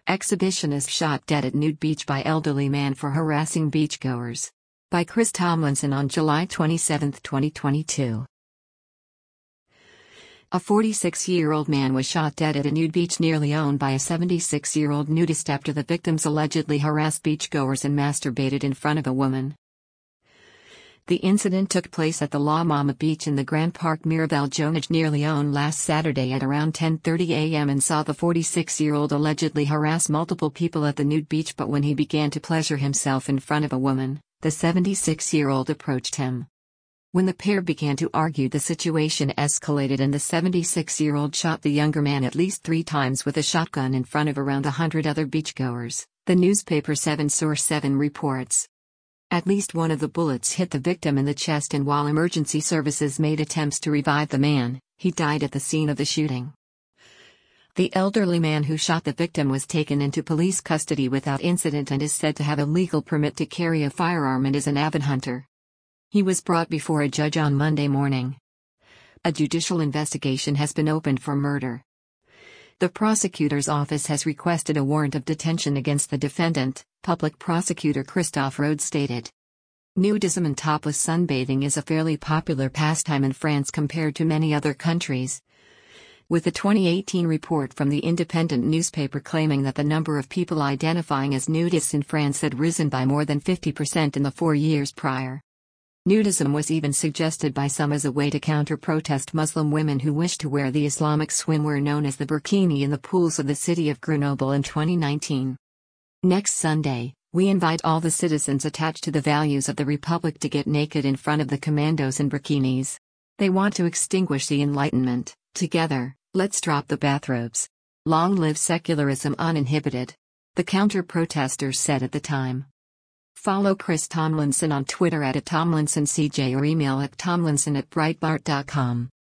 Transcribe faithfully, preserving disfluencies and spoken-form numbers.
Exhibitionist shot dead at nude beach by elderly man for harassing beachgoers. By Chris Tomlinson on July twenty-seventh, twenty twenty-two. A forty-six-year-old man was shot dead at a nude beach near Lyon by a seventy-six-year-old nudist after the victims allegedly harassed beachgoers and masturbated in front of a woman. The incident took place at the La Mama Beach in the Grand Parc Mirabel-Jonage near Lyon last Saturday at around ten thirty a m and saw the forty-six-year-old allegedly harass multiple people at the nude beach, but when he began to pleasure himself in front of a woman, the seventy-six-year-old approached him. When the pair began to argue, the situation escalated and the seventy-six-year-old shot the younger man at least three times with a shotgun in front of around a hundred other beachgoers, the newspaper seven Source seven reports. At least one of the bullets hit the victim in the chest, and while emergency services made attempts to revive the man, he died at the scene of the shooting. The elderly man who shot the victim was taken into police custody without incident and is said to have a legal permit to carry a firearm and is an avid hunter. He was brought before a judge on Monday morning. A judicial investigation has been opened for murder. The prosecutor's office has requested a warrant of detention against the defendant, Public Prosecutor Christophe Rode stated. Nudism and topless sunbathing is a fairly popular pastime in France compared to many other countries, with a twenty eighteen report from the Independent newspaper claiming that the number of people identifying as nudists in France had risen by more than fifty percent in the four years prior. Nudism was even suggested by some as a way to counter-protest Muslim women who wished to wear the Islamic swimwear known as the burkini in the pools of the city of Grenoble in twenty nineteen. Next Sunday, we invite all the citizens attached to the values of the Republic to get naked in front of the commandos in burkinis. They want to extinguish the Enlightenment. Together, let's drop the bathrobes. Long live secularism uninhibited, the counter-protesters said at the time. Follow Chris Tomlinson on Twitter at Tomlinson C J or email at tomlinson at breitbart dot com.